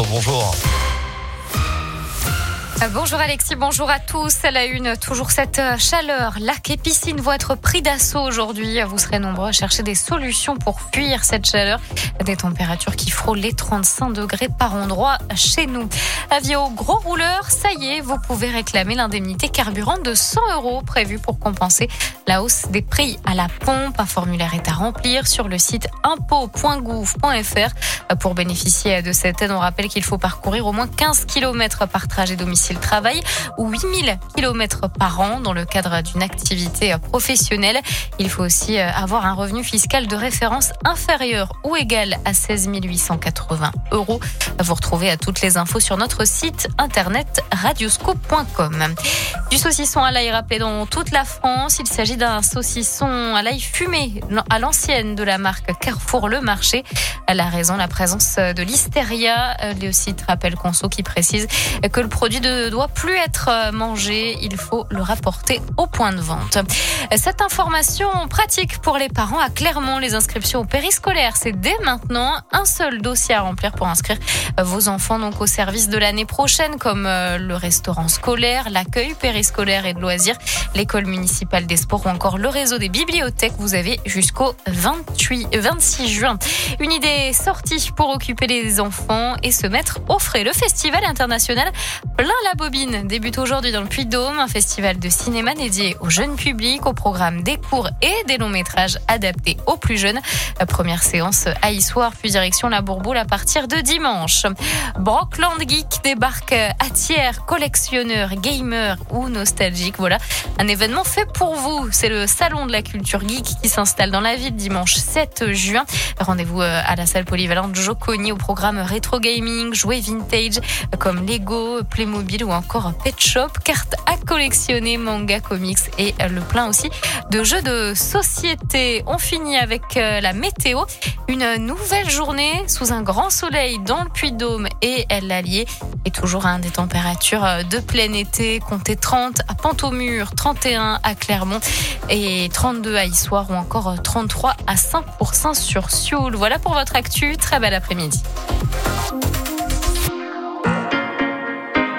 bonjour. Bonjour Alexis, bonjour à tous. À la une, toujours cette chaleur. Lacs et piscines vont être pris d'assaut aujourd'hui. Vous serez nombreux à chercher des solutions pour fuir cette chaleur. Des températures qui frôlent les 35 degrés par endroit chez nous. Avis aux gros rouleurs, ça y est, vous pouvez réclamer l'indemnité carburant de 100 € prévue pour compenser la hausse des prix à la pompe. Un formulaire est à remplir sur le site impôt.gouv.fr. Pour bénéficier de cette aide, on rappelle qu'il faut parcourir au moins 15 km par trajet domicile-travail ou 8000 km par an dans le cadre d'une activité professionnelle. Il faut aussi avoir un revenu fiscal de référence inférieur ou égal à 16 880 €. Vous retrouvez toutes les infos sur notre site internet radioscoop.com. Du saucisson à l'ail rappelé dans toute la France. Il s'agit d'un saucisson à l'ail fumé à l'ancienne de la marque Carrefour Le Marché. La raison, la présence de listeria. Le site Rappel Conso qui précise que le produit ne doit plus être mangé. Il faut le rapporter au point de vente. Cette information pratique pour les parents à Clermont. Les inscriptions au périscolaire, c'est dès maintenant un seul dossier à remplir pour inscrire vos enfants donc au service de l'année prochaine, comme le restaurant scolaire, l'accueil périscolaire et de loisirs, l'école municipale des sports ou encore le réseau des bibliothèques. Vous avez jusqu'au 26 juin. Une idée sortie pour occuper les enfants et se mettre au frais. Le festival international Plein la Bobine débute aujourd'hui dans le Puy-de-Dôme, un festival de cinéma dédié au jeune public, au programme des courts et des longs métrages adaptés aux plus jeunes. La première séance à Issoire, puis direction la Bourboule à partir de dimanche. Brockland Geek débarque à Thiers, collectionneur, gamer ou nostalgique. Voilà, un événement fait pour vous. C'est le salon de la culture geek qui s'installe dans la ville dimanche 7 juin. Rendez-vous à la salle polyvalente Joconi au programme rétro gaming, jouets vintage comme Lego, Playmobil ou encore Pet Shop, cartes à collectionner, manga, comics et le plein aussi de jeux de société. On finit avec la météo. Une nouvelle journée sous un grand soleil dans le Puy-de-Dôme et l'Allier. Et toujours des températures de plein été. Comptez 30 à Pont-au-Mur, 31 à Clermont et 32 à Issoire ou encore 33 à Saint-Pourçain sur Sioule. Voilà pour votre actu. Très bel après-midi.